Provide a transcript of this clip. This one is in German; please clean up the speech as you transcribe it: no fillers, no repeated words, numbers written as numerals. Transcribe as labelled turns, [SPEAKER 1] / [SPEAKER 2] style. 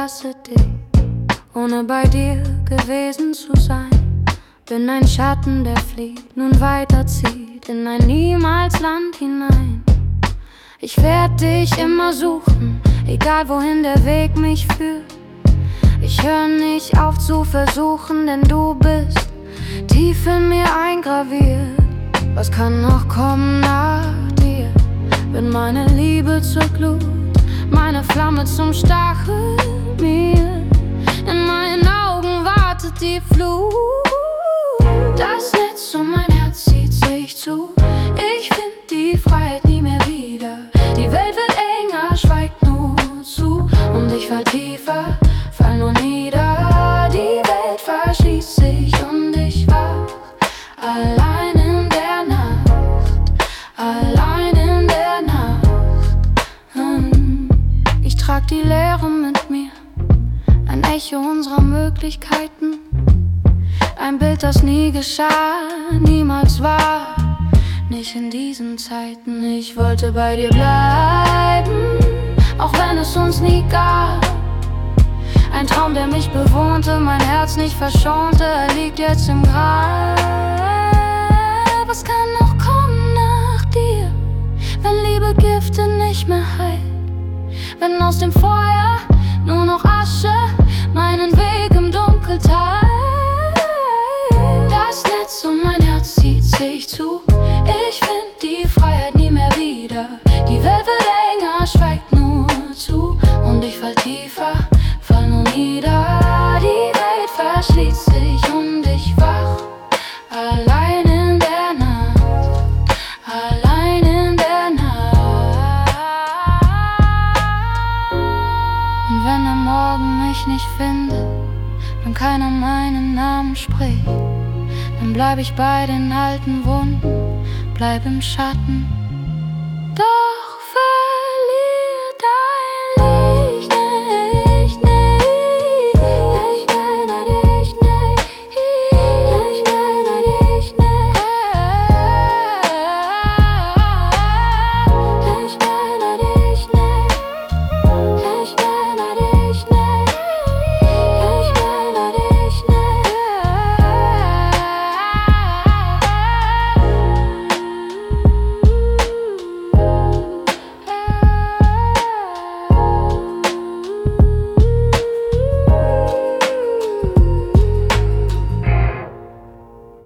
[SPEAKER 1] hasse dich, ohne bei dir gewesen zu sein. Bin ein Schatten, der flieht, nun weiterzieht in ein Niemalsland hinein. Ich werd dich immer suchen, egal wohin der Weg mich führt. Ich hör nicht auf zu versuchen, denn du bist tief in mir eingraviert. Was kann noch kommen nach dir? Wird meine Liebe zur Glut, meine Flamme zum Stachel mir. In meinen Augen wartet die Flut. Das Netz um mein Herz zieht sich zu. Ich find die Freiheit nie mehr wieder. Die Welt wird enger, schweigt nur zu. Und ich fall tiefer, fall nur nieder. Die Welt verschließt sich und ich wach allein in der Nacht, allein in der Nacht. Ich trag die Leere mit mir, ein Echo unserer Möglichkeiten. Ein Bild, das nie geschah, niemals war, nicht in diesen Zeiten. Ich wollte bei dir bleiben, auch wenn es uns nie gab. Ein Traum, der mich bewohnte, mein Herz nicht verschonte, er liegt jetzt im Grab. Was kann noch kommen nach dir, wenn Liebe Gifte nicht mehr heilt? Wenn aus dem Feuer nur noch Asche meinen Weg im Dunkel teilt. Das Netz um mein Herz zieht sich zu. Ich find die Freiheit nie mehr wieder. Die Welt wird enger, schweigt nur zu. Und ich fall tiefer, fall nur nieder. Die Welt verschließt sich und ich wach allein in der Nacht, allein in der Nacht. Und wenn der Morgen mich nicht findet, wenn keiner meinen Namen spricht, dann bleib ich bei den alten Wunden, bleib im Schatten